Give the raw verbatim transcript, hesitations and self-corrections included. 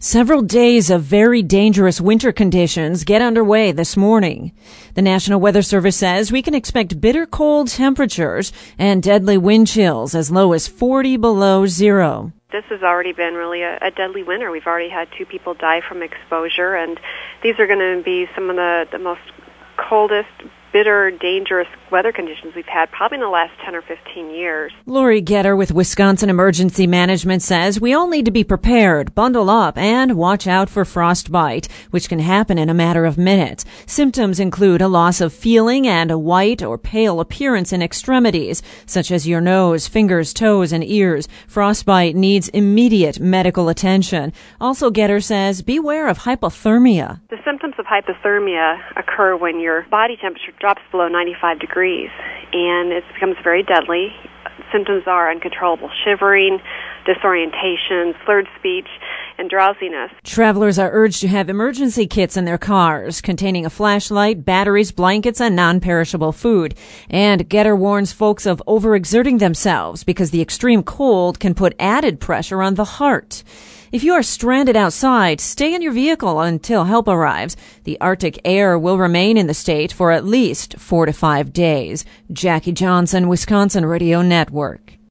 Several days of very dangerous winter conditions get underway this morning. The National Weather Service says we can expect bitter cold temperatures and deadly wind chills as low as forty below zero. This has already been really a, a deadly winter. We've already had two people die from exposure, and these are going to be some of the, the most coldest, bitter, dangerous weather conditions we've had probably in the last ten or fifteen years. Lori Getter with Wisconsin Emergency Management says we all need to be prepared, bundle up, and watch out for frostbite, which can happen in a matter of minutes. Symptoms include a loss of feeling and a white or pale appearance in extremities, such as your nose, fingers, toes, and ears. Frostbite needs immediate medical attention. Also, Getter says beware of hypothermia. The symptoms of hypothermia occur when your body temperature drops below ninety-five degrees, and it becomes very deadly. Symptoms are uncontrollable shivering, disorientation, slurred speech, and drowsiness. Travelers are urged to have emergency kits in their cars containing a flashlight, batteries, blankets, and non-perishable food. And Getter warns folks of overexerting themselves because the extreme cold can put added pressure on the heart. If you are stranded outside, stay in your vehicle until help arrives. The Arctic air will remain in the state for at least four to five days. Jackie Johnson, Wisconsin Radio Network.